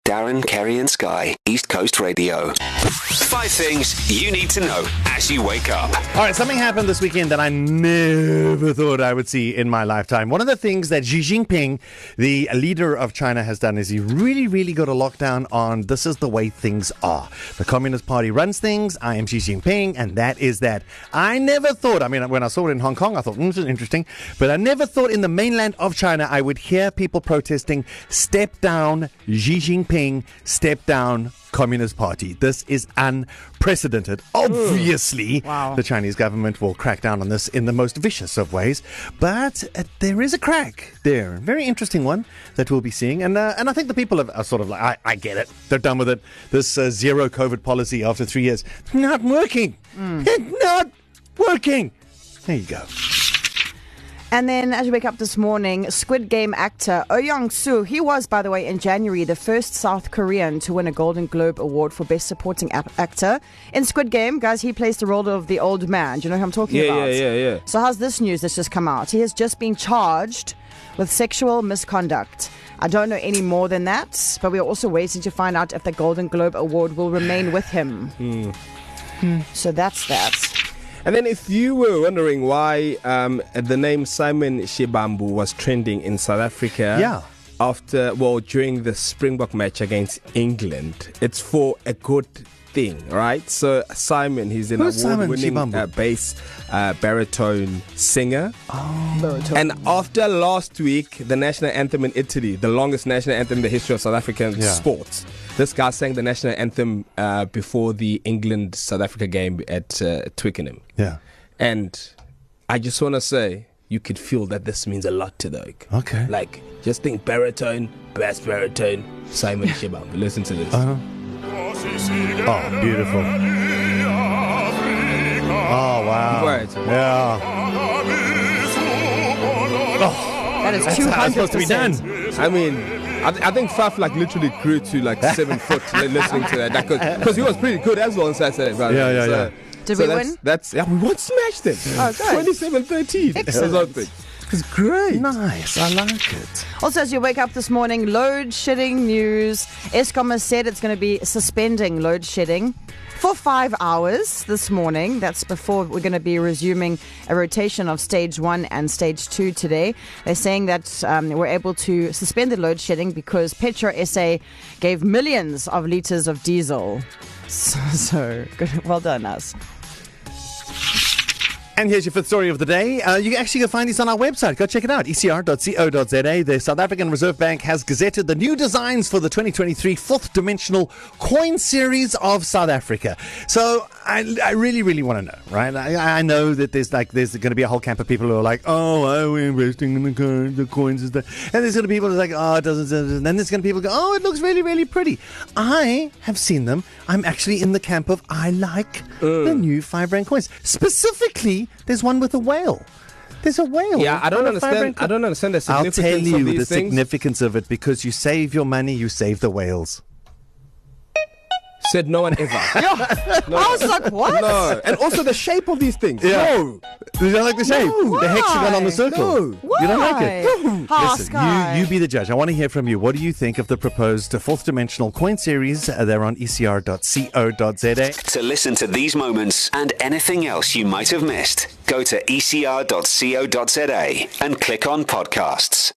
Darren, Kerry and Sky, East Coast Radio. 5 things you need to know as you wake up. All right, something happened this weekend that I never thought I would see in my lifetime. One of the things that Xi Jinping, the leader of China, has done is he really got a lockdown on this is the way things are. The Communist Party runs things. I am Xi Jinping, and that is that. I never thought, when I saw it in Hong Kong, I thought, this is interesting. But I never thought in the mainland of China I would hear people protesting, step down, Xi Jinping, step down, Communist Party. This is unprecedented. Obviously, The Chinese government will crack down on this in the most vicious of ways, but there is a crack there. Very interesting one that we'll be seeing, and I think the people are sort of like, I get it. They're done with it. This zero COVID policy after 3 years, not working. It's not working. There you go. And then as you wake up this morning, Squid Game actor Oh Young-soo, he was, by the way, in January, the first South Korean to win a Golden Globe Award for Best Supporting Actor. In Squid Game, guys, he plays the role of the old man. Do you know who I'm talking about? Yeah. So how's this news that's just come out? He has just been charged with sexual misconduct. I don't know any more than that, but we're also waiting to find out if the Golden Globe Award will remain with him. So that's that. And then if you were wondering why the name Simon Shebambu was trending in South Africa during the Springbok match against England, it's for a good thing, right? So Simon, he's an award-winning bass baritone singer. Baritone. And after last week, the national anthem in Italy, the longest national anthem in the history of South African sports, this guy sang the national anthem before the England-South Africa game at Twickenham. Yeah. And I just want to say, you could feel that this means a lot to the Oak. Okay. Like, just think baritone, bass baritone, Simon Shebambu. Listen to this. Oh, beautiful. Oh, wow. Right. Yeah. That is 200%. That's supposed to be done. I mean, I think Faf literally grew to 7 foot listening to that because he was pretty good as well on Saturday. Right? Yeah. Did we win? We won smashed it. Oh, good. 27-13. Excellent. It's great. Nice. I like it. Also, as you wake up this morning, load shedding news. Eskom has said it's going to be suspending load shedding for 5 hours this morning. That's before we're going to be resuming a rotation of stage 1 and stage 2 today. They're saying that we're able to suspend the load shedding because Petro SA gave millions of litres of diesel. So good. Well done, us. And here's your fifth story of the day. You actually can find this on our website. Go check it out, ecr.co.za. The South African Reserve Bank has gazetted the new designs for the 2023 fourth dimensional coin series of South Africa. So I really want to know, right? I know that there's going to be a whole camp of people who are like, oh, why are we investing in the coins and stuff? And there's going to be people who are like, oh, it doesn't. And then there's going to be people who go, oh, it looks really pretty. I have seen them. I'm actually in the camp of I like the new 5 rand coins. Specifically, there's one with a whale. There's a whale. Yeah, I don't understand the significance I'll tell you of these the things. significance of it because you save your money, you save the whales. Said no one ever. I was like, what? No. And also the shape of these things. Yeah. No. You don't like the shape? No. The hexagon on the circle? No. Why? You don't like it? No. Listen, you be the judge. I want to hear from you. What do you think of the proposed fourth dimensional coin series? They're on ecr.co.za. To listen to these moments and anything else you might have missed, go to ecr.co.za and click on podcasts.